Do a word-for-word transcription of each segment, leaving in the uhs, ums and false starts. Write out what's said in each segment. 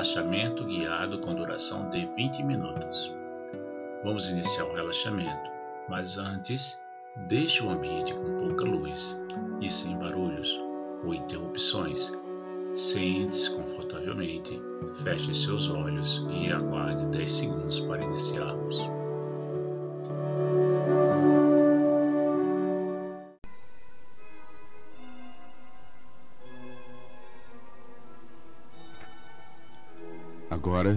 Relaxamento guiado com duração de vinte minutos. Vamos iniciar o relaxamento, mas antes, deixe o ambiente com pouca luz e sem barulhos ou interrupções. Sente-se confortavelmente, feche seus olhos e aguarde dez segundos para iniciarmos. Agora,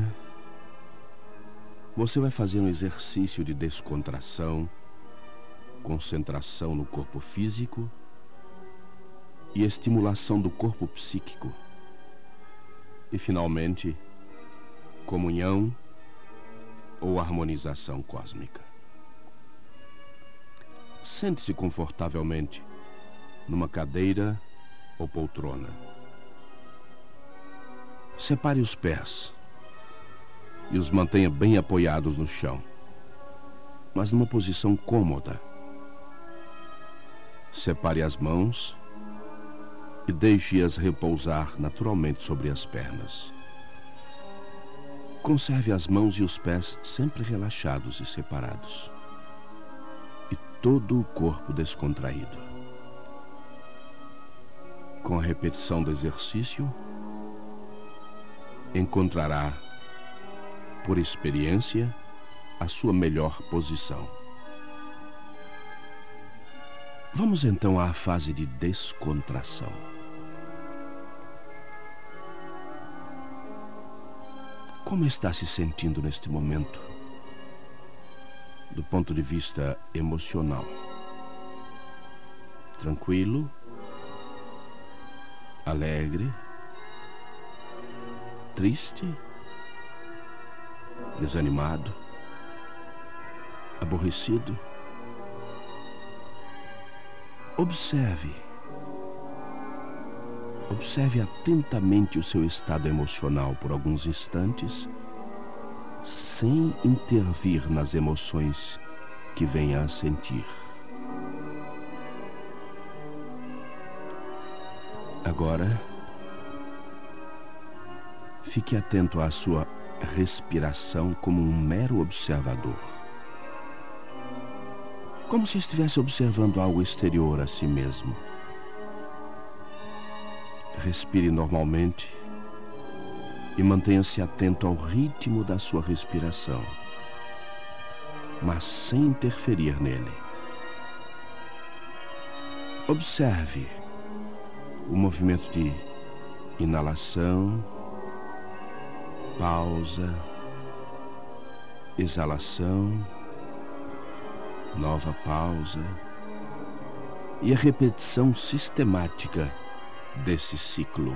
você vai fazer um exercício de descontração, concentração no corpo físico e estimulação do corpo psíquico. E, finalmente, comunhão ou harmonização cósmica. Sente-se confortavelmente numa cadeira ou poltrona. Separe os pés e os mantenha bem apoiados no chão, mas numa posição cômoda. Separe as mãos e deixe-as repousar naturalmente sobre as pernas. Conserve as mãos e os pés sempre relaxados e separados, e todo o corpo descontraído. Com a repetição do exercício, encontrará, por experiência, a sua melhor posição. Vamos então à fase de descontração. Como está se sentindo neste momento, do ponto de vista emocional? Tranquilo? Alegre? Triste? Desanimado? Aborrecido? Observe. Observe atentamente o seu estado emocional por alguns instantes, sem intervir nas emoções que venha a sentir. Agora, fique atento à sua respiração como um mero observador. Como se estivesse observando algo exterior a si mesmo. Respire normalmente e mantenha-se atento ao ritmo da sua respiração, mas sem interferir nele. Observe o movimento de inalação, pausa, exalação, nova pausa e a repetição sistemática desse ciclo.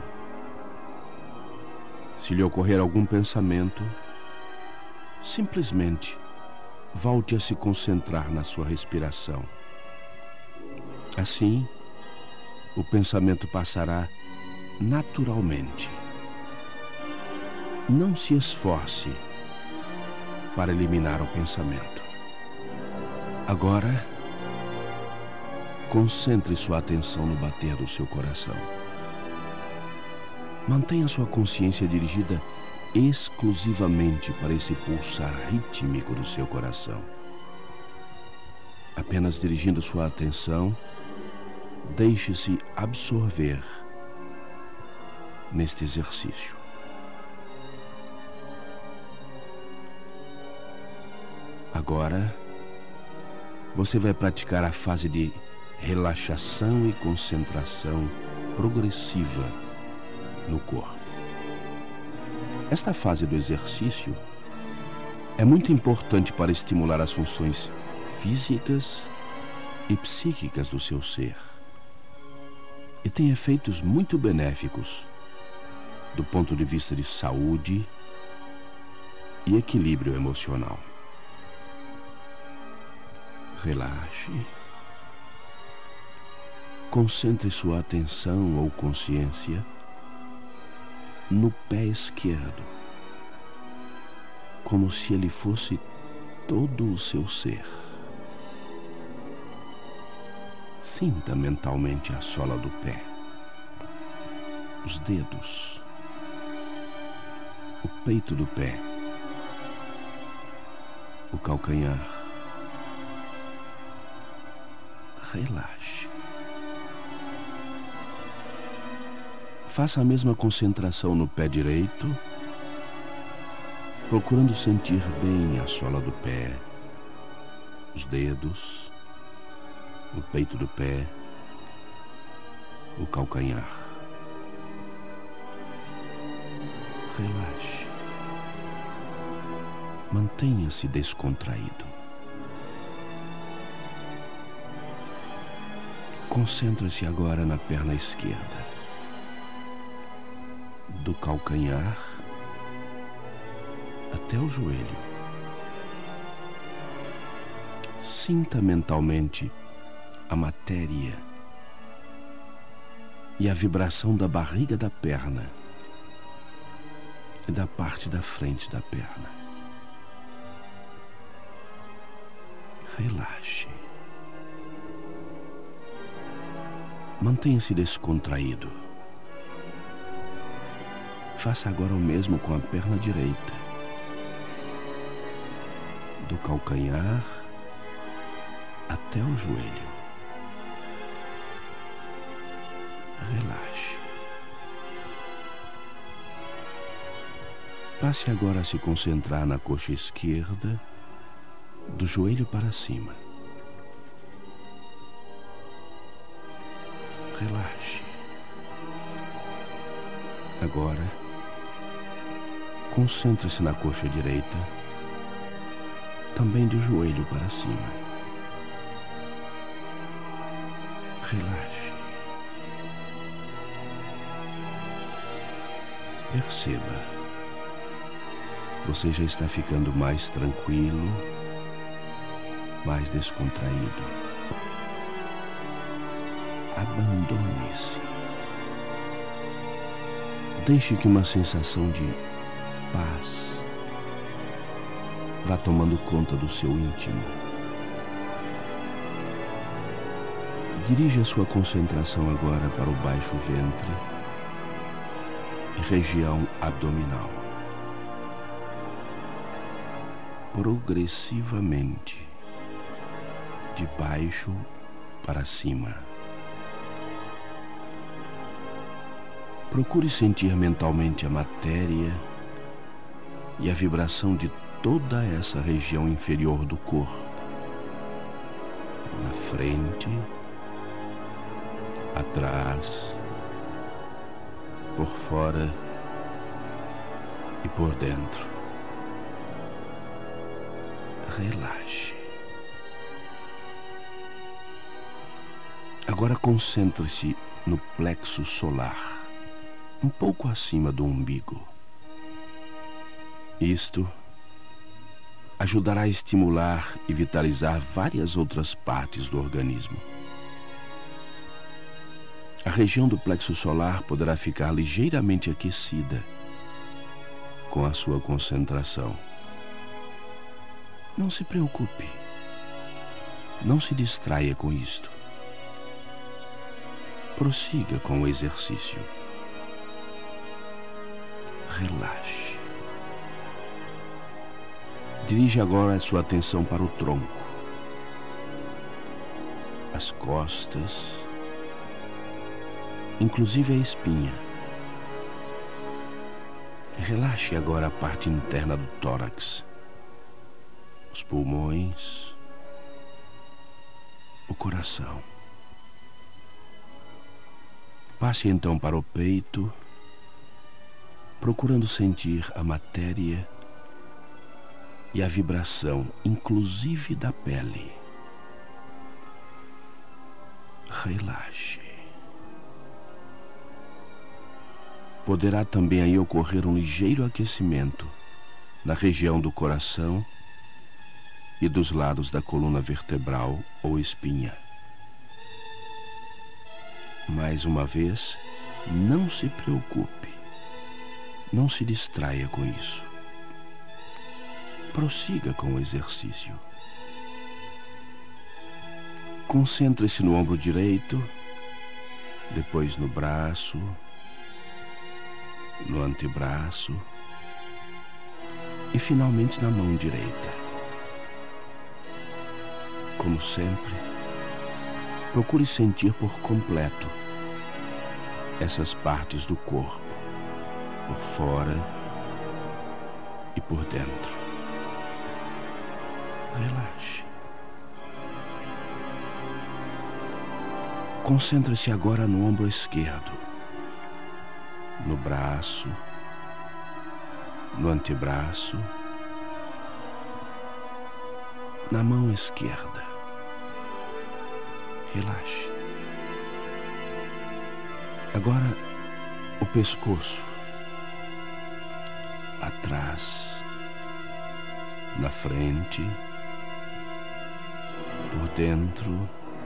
Se lhe ocorrer algum pensamento, simplesmente volte a se concentrar na sua respiração. Assim, o pensamento passará naturalmente. Não se esforce para eliminar o pensamento. Agora, concentre sua atenção no bater do seu coração. Mantenha sua consciência dirigida exclusivamente para esse pulsar rítmico do seu coração. Apenas dirigindo sua atenção, deixe-se absorver neste exercício. Agora, você vai praticar a fase de relaxação e concentração progressiva no corpo. Esta fase do exercício é muito importante para estimular as funções físicas e psíquicas do seu ser e tem efeitos muito benéficos do ponto de vista de saúde e equilíbrio emocional. Relaxe. Concentre sua atenção ou consciência no pé esquerdo, como se ele fosse todo o seu ser. Sinta mentalmente a sola do pé, os dedos, o peito do pé, o calcanhar. Relaxe. Faça a mesma concentração no pé direito, procurando sentir bem a sola do pé, os dedos, o peito do pé, o calcanhar. Relaxe. Mantenha-se descontraído. Concentre-se agora na perna esquerda, do calcanhar até o joelho. Sinta mentalmente a matéria e a vibração da barriga da perna e da parte da frente da perna. Relaxe. Mantenha-se descontraído. Faça agora o mesmo com a perna direita, do calcanhar até o joelho. Relaxe. Passe agora a se concentrar na coxa esquerda, do joelho para cima. Relaxe. Agora, concentre-se na coxa direita, também do joelho para cima. Relaxe. Perceba, você já está ficando mais tranquilo, mais descontraído. Abandone-se. Deixe que uma sensação de paz vá tomando conta do seu íntimo. Dirija sua concentração agora para o baixo ventre e região abdominal. Progressivamente, de baixo para cima. Procure sentir mentalmente a matéria e a vibração de toda essa região inferior do corpo. Na frente, atrás, por fora e por dentro. Relaxe. Agora concentre-se no plexo solar, um pouco acima do umbigo. Isto ajudará a estimular e vitalizar várias outras partes do organismo. A região do plexo solar poderá ficar ligeiramente aquecida com a sua concentração. Não se preocupe. Não se distraia com isto. Prossiga com o exercício. Relaxe. Dirija agora a sua atenção para o tronco, as costas, inclusive a espinha. Relaxe agora a parte interna do tórax, os pulmões, o coração. Passe então para o peito, procurando sentir a matéria e a vibração, inclusive da pele. Relaxe. Poderá também aí ocorrer um ligeiro aquecimento na região do coração e dos lados da coluna vertebral ou espinha. Mais uma vez, não se preocupe. Não se distraia com isso. Prossiga com o exercício. Concentre-se no ombro direito, depois no braço, no antebraço, e finalmente na mão direita. Como sempre, procure sentir por completo essas partes do corpo, por fora e por dentro. Relaxe. Concentre-se agora no ombro esquerdo, no braço, no antebraço, na mão esquerda. Relaxe. Agora o pescoço, atrás, na frente, por dentro,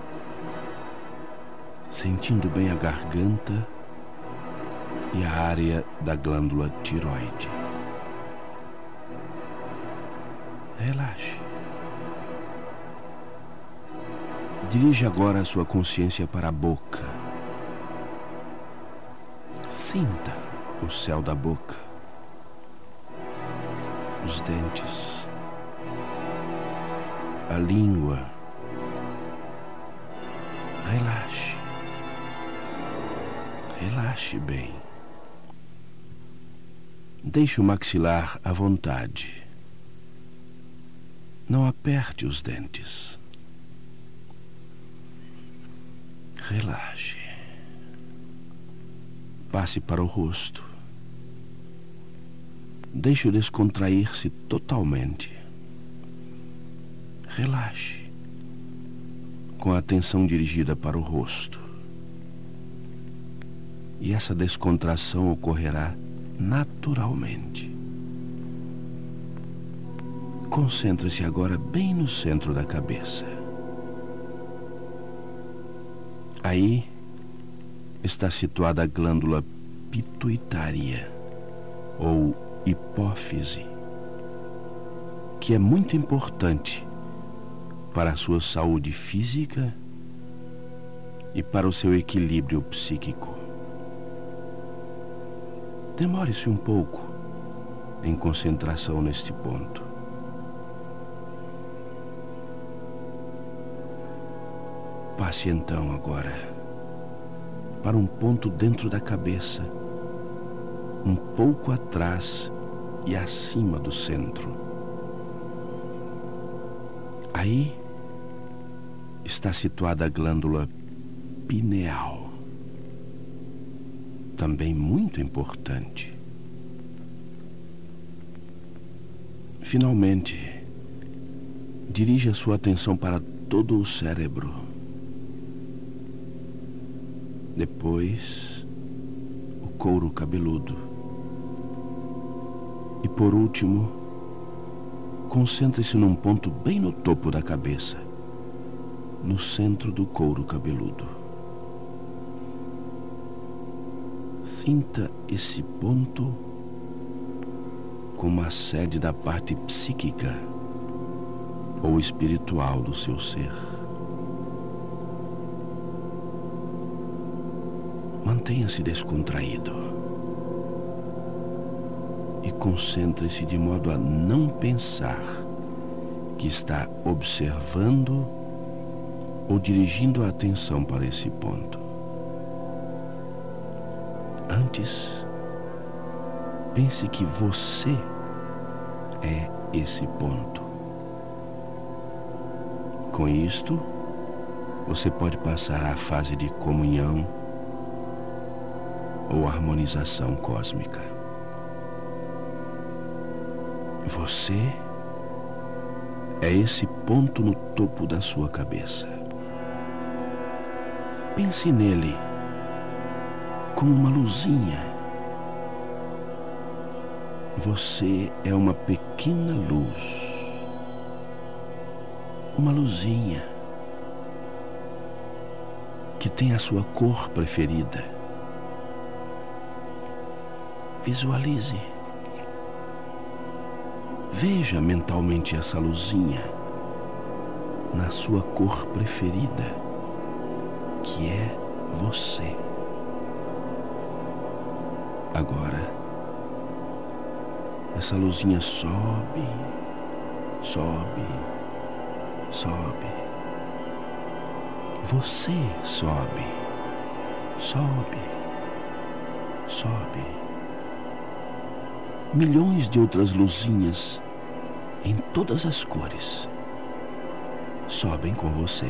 sentindo bem a garganta e a área da glândula tiroide. Relaxe. Dirija agora a sua consciência para a boca. Sinta o céu da boca, os dentes, a língua. Relaxe. Relaxe bem. Deixe o maxilar à vontade. Não aperte os dentes. Relaxe. Passe para o rosto. Deixe-o descontrair-se totalmente. Relaxe, com a atenção dirigida para o rosto. E essa descontração ocorrerá naturalmente. Concentre-se agora bem no centro da cabeça. Aí está situada a glândula pituitária, ou hipófise, que é muito importante para a sua saúde física e para o seu equilíbrio psíquico. Demore-se um pouco em concentração neste ponto. Passe então agora para um ponto dentro da cabeça, um pouco atrás e acima do centro. Aí está situada a glândula pineal, também muito importante. Finalmente, dirija sua atenção para todo o cérebro. Depois, o couro cabeludo. E por último, concentre-se num ponto bem no topo da cabeça, no centro do couro cabeludo. Sinta esse ponto como a sede da parte psíquica ou espiritual do seu ser. Mantenha-se descontraído e concentre-se de modo a não pensar que está observando ou dirigindo a atenção para esse ponto. Antes, pense que você é esse ponto. Com isto, você pode passar à fase de comunhão ou harmonização cósmica. Você é esse ponto no topo da sua cabeça. Pense nele como uma luzinha. Você é uma pequena luz, uma luzinha que tem a sua cor preferida. Visualize. Veja mentalmente essa luzinha na sua cor preferida, que é você. Essa luzinha sobe, sobe, sobe. Você sobe, sobe, sobe. Milhões de outras luzinhas em todas as cores sobem com você.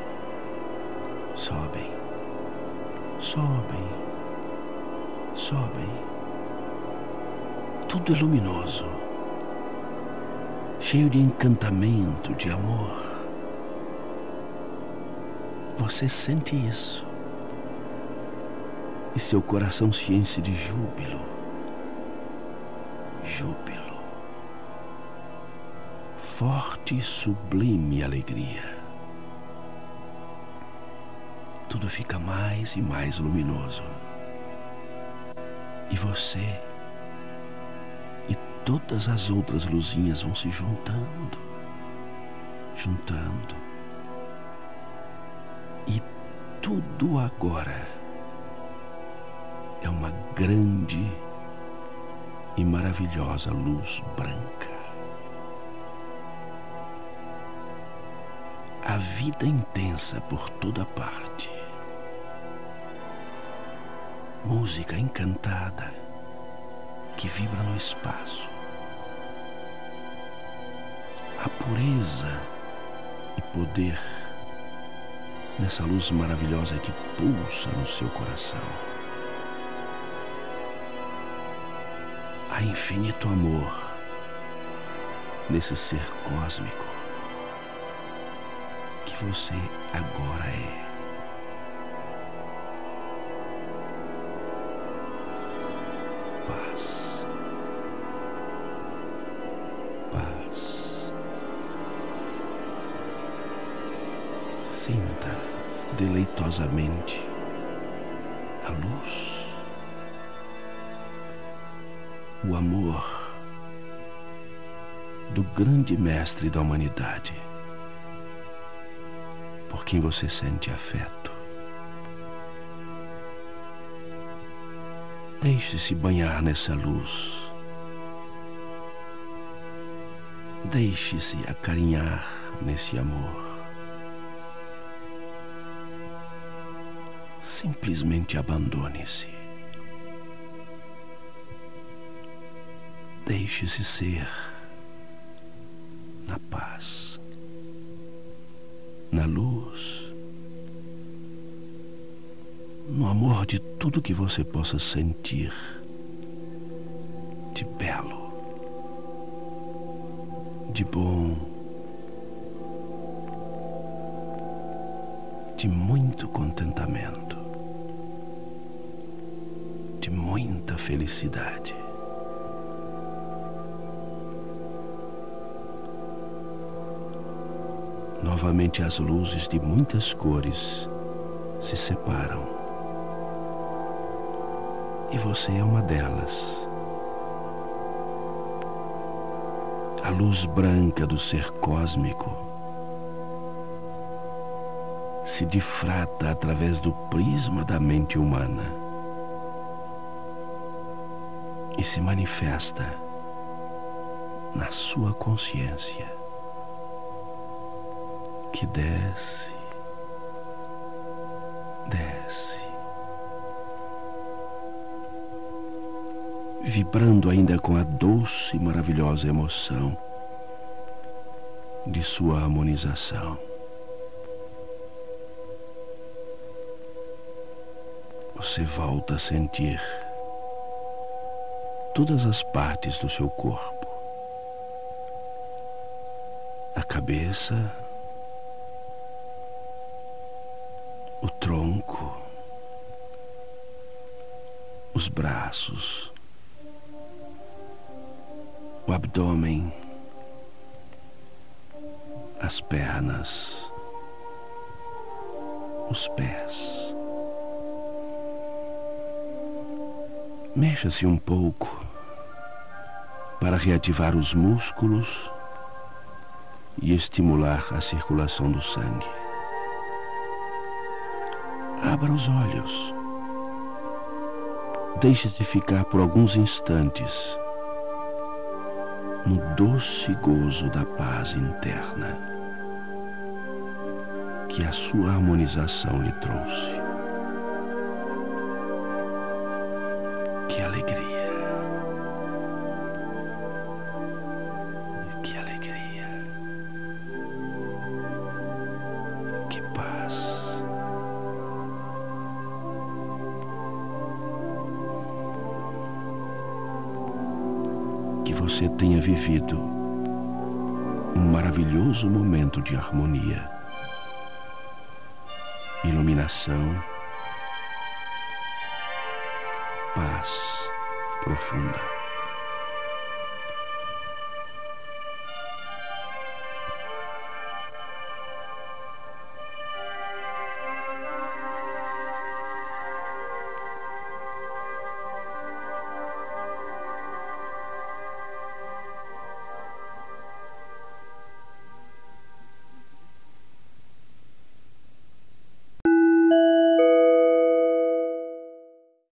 Sobem, sobem, sobem. Tudo é luminoso, cheio de encantamento, de amor. Você sente isso e seu coração se enche de júbilo. Júbilo. Forte e sublime alegria. Tudo fica mais e mais luminoso. E você e todas as outras luzinhas vão se juntando, juntando. E tudo agora é uma grande e maravilhosa luz branca. A vida intensa por toda parte. Música encantada que vibra no espaço. A pureza e poder nessa luz maravilhosa que pulsa no seu coração. Há infinito amor nesse ser cósmico que você agora é. Paz. Paz. Sinta deleitosamente a luz, o amor do grande mestre da humanidade, por quem você sente afeto. Deixe-se banhar nessa luz. Deixe-se acarinhar nesse amor. Simplesmente abandone-se. Deixe-se ser na paz, na luz, no amor de tudo que você possa sentir de belo, de bom, de muito contentamento, de muita felicidade. Novamente as luzes de muitas cores se separam. E você é uma delas. A luz branca do ser cósmico se difrata através do prisma da mente humana e se manifesta na sua consciência, que desce, desce, vibrando ainda com a doce e maravilhosa emoção de sua harmonização. Você volta a sentir todas as partes do seu corpo, a cabeça, o tronco, os braços, o abdômen, as pernas, os pés. Mexa-se um pouco para reativar os músculos e estimular a circulação do sangue. Abra os olhos. Deixe-se ficar por alguns instantes no doce gozo da paz interna que a sua harmonização lhe trouxe. Que alegria! Que alegria! Que paz! Que você tenha vivido um maravilhoso momento de harmonia, iluminação, paz profunda.